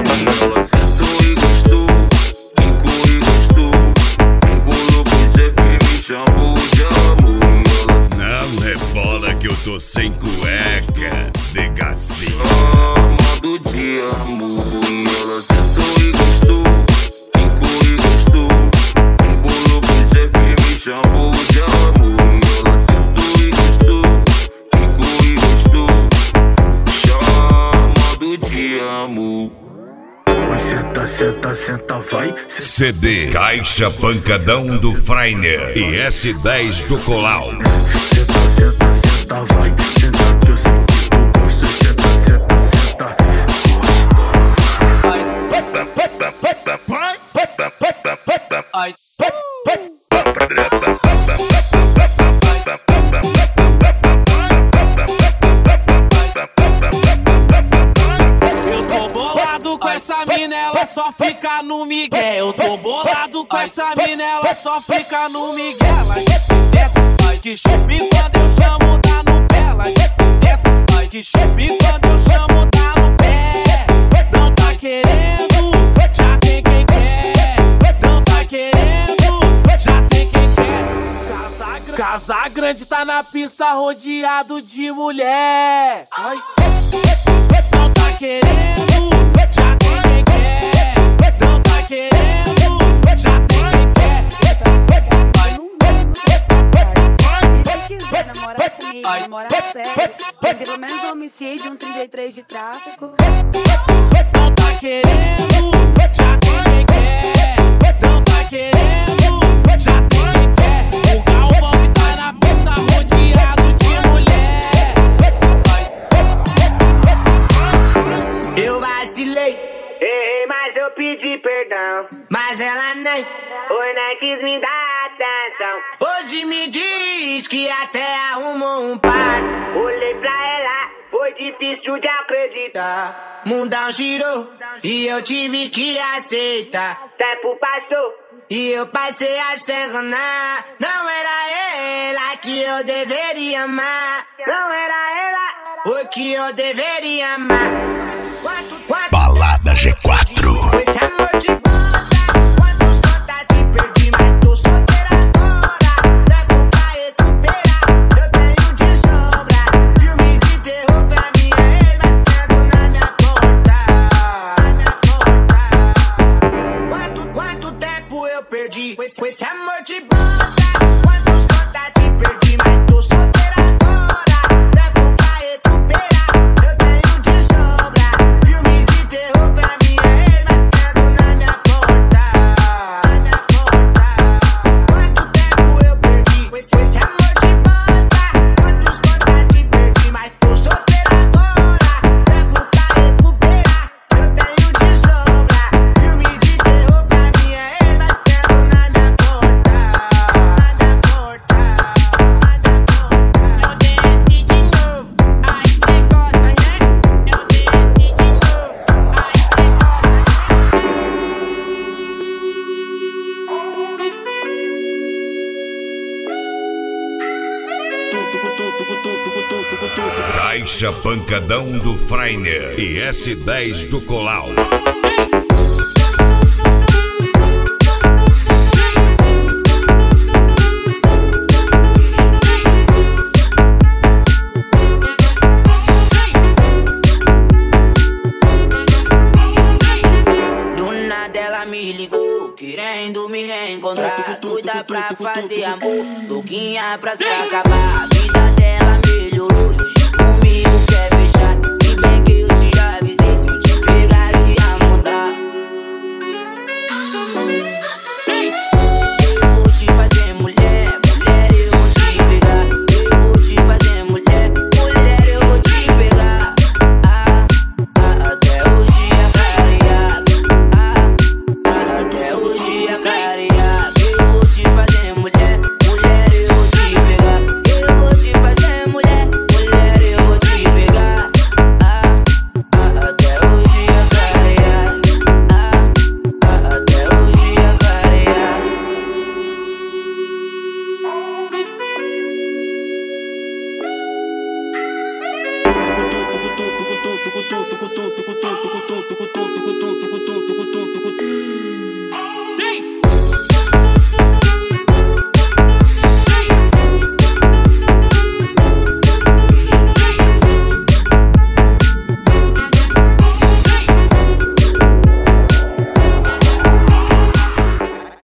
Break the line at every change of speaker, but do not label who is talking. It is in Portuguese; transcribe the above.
ela sentou e gostou, ficou e gostou. Embolou pro chefe e me chamou de amor.
Não rebola que eu tô sem cueca, degacinho.
Modo de amor. E ela sentou e gostou, ficou e gostou. Embolou pro chefe e me chamou de amor. E ela sentou e gostou, ficou e gostou. Chamado de amor.
Vai, senta, senta, senta, vai.
CD Caixa Pancadão do Freiner e S10 do Colau.
Senta, senta, senta, vai. Senta que eu sei que tu gosta. Senta, senta, senta.
Ai. Eu tô bolado com essa mina, ela só fica no migué. Eu tô bolado com essa mina, ela só fica no migué. Ela diz que senta, ai que chupi quando eu chamo tá no pé. Ela diz que senta, ai que chupi quando eu chamo tá no pé. Não tá querendo, já tem quem quer. Não tá querendo, já tem quem quer. Casa Grande tá na pista rodeado de mulher. Ai. Não tá querendo, já tem quem quer. Não tá querendo, já tem quem quer.
Se quiser namorar comigo, namorar sério, tem pelo menos um homicídio, 33 de tráfico.
Não tá querendo, já tem quem quer. Não tá querendo, já tem quem quer. O Galvão que tá na pista rodeado de mulher.
Eu vacilei, errei, mas eu pedi perdão. Mas ela nem quis me dar atenção. Hoje me diz que até arrumou um par. Olhei pra ela, foi difícil de acreditar. Mundão girou e eu tive que aceitar. Tempo passou e eu passei a se enganar. Não era ela que eu deveria amar. Não era ela o que eu deveria amar.
Balada G4.
Esse amor de banda, quantos contatos perdi, mas tô solteira agora. Tempo pra recuperar, eu tenho de sobra. Filme de terror pra mim é ele batendo na minha porta. Quanto tempo eu perdi com esse amor de banda, quantos contatos perdi, mas tô solteira agora. Tempo pra recuperar, eu tenho de sobra. Filme de terror pra mim é ele batendo na minha porta. Quanto tempo eu perdi com esse amor de bosta, quantos contatos perdi, mas tô solteira agora. Tempo pra recuperar, eu tenho de sobra. Filme de terror pra mim é ele batendo na minha porta.
Eu desci de novo, aí cê gosta, né? Eu desci de novo, aí cê
gosta.
Caixa Pancadão do Freiner e S10 do Colau.
Do nada ela me ligou, querendo me reencontrar. Doida pra fazer amor, louquinha pra se acabar. A vida dela